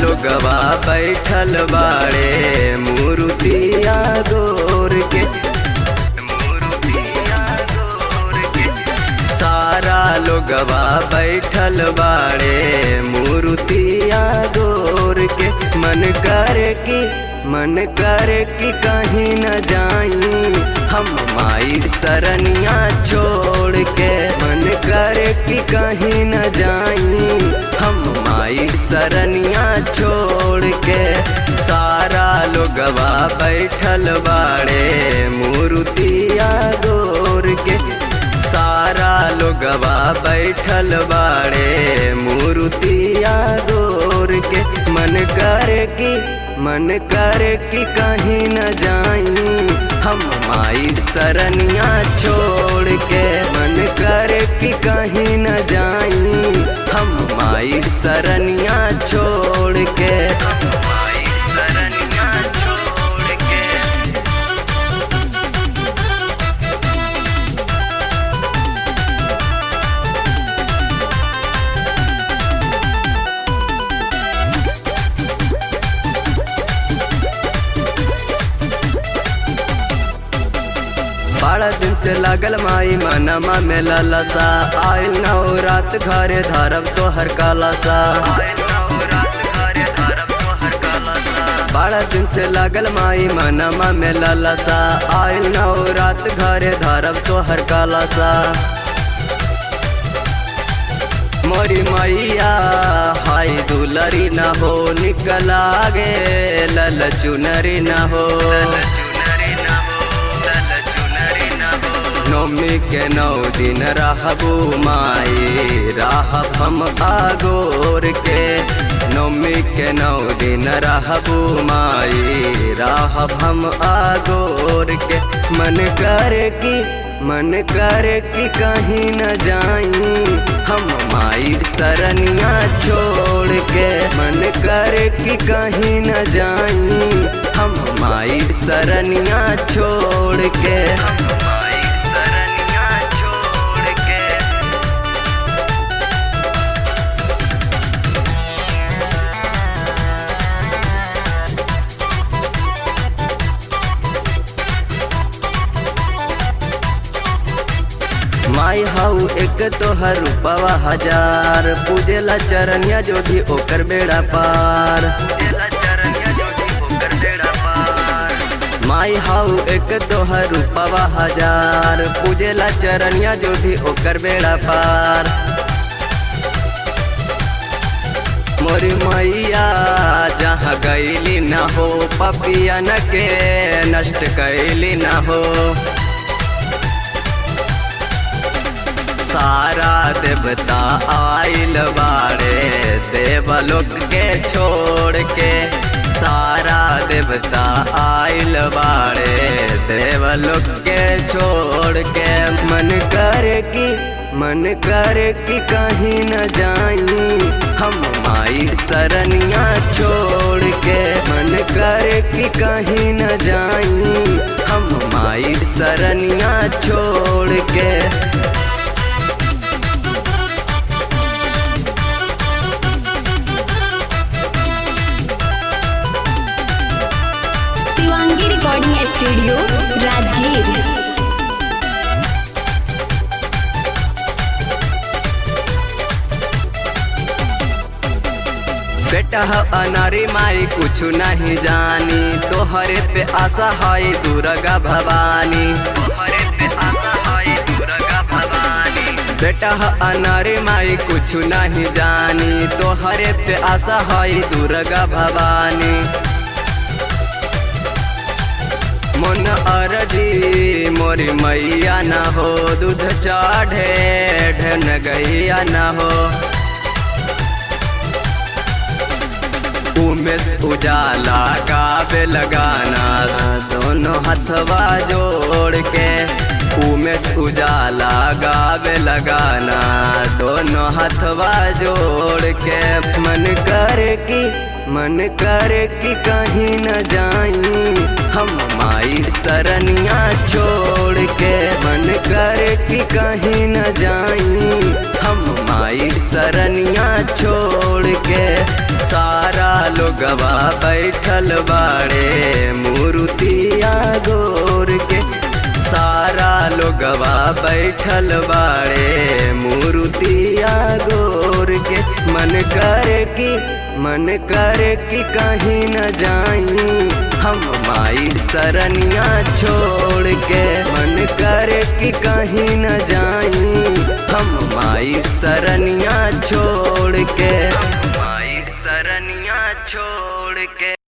लोगवा बैठल बाड़े मूर्तिया गोर के, सारा लोगवा बैठल बाड़े मूर्तिया गोर के। मन करे कि कहीं न जाई हम माई सरनिया छोड़ के। मन करे कि कहीं न जाई हम माई सरनिया छोड़ के। सारा लोगवा बैठल बाड़े मूर्तिया गोर के, सारा लोगवा बैठल बाड़े मूर्तिया गोर के। मन करे कि कहीं न जाई हम माई सरनिया छोड़ के। मन करे कि कहीं न जाई हम माई सरनिया छोड़ के, हम माई सरनिया छोड़ के। बड़ा दिन से लागल माई मनमा में ललसा, आयल नवरात घरे धरब तोहर कलसा। बड़ा दिन से लागल माई मनमा में ललसा, आयल नवरात घरे धरब तोहर कलसा। मोरी मैया हाय दुलरी न हो, निकल आगे लल चुनरी न हो। नौमी के 9 दिन रहबू माई, रहब हम आगोर के। नौमी के 9 दिन रहबू माई, रहब हम आगोर के। मन करे कि कहीं न जाई हम माई सरनिया छोड़ के। मन करे कि कहीं न जाई हम माई सरनिया छोड़ के, हम माई सरनिया छोड़ के। माई हाउ एक तोहर रूपवा हजार, पूजेला चरनिया जो भी ओकर बेड़ा पार। माई हाउ एक तोहर रूपवा हजार, पूजेला चरनिया जो भी ओकर बेड़ा पार। मोरी मैया जहाँ गईली न हो, पपियन के नष्ट कैली न हो। सारा देवता आइल बाड़े देवलोक के छोड़ के। सारा देवता आइल बाड़े देवलोक के छोड़ के। मन करे कि कहीं न जाई हम माई सरनिया छोड़ के। मन करे कि कहीं न जाई हम माई सरनिया छोड़ के। Shivangi recording studio Rajgir. बेटा अनारी माई कुछ नहीं जानी, तोहरे पे आशा है दुर्गा भवानी। बेटा अनारी माई कुछ नहीं जानी, तोहरे पे आशा है दुर्गा भवानी। मन अर्जी मोरी मैया न हो, दूध चढ़े ढन गैया न हो। उमेश उजाला गावे लगाना दोनों हथवा जोड़ के। उमेश उजाला गावे लगाना दोनों हथवा जोड़ के। मन करे कि कहीं न जाई हम माई सरनिया छोड़ के। मन करे कि कहीं न जाई हम माई सरनिया छोड़ के। सारा लोगवा बैठल बाड़े मूर्तिया गोर के, सारा लोगवा बैठल बाड़े मूर्तिया गोर के। मन करे कि कहीं न जाई हम माई सरनिया छोड़ के। मन करे कि कहीं न जाई हम माई सरनिया छोड़ के, माई सरनिया छोड़ के।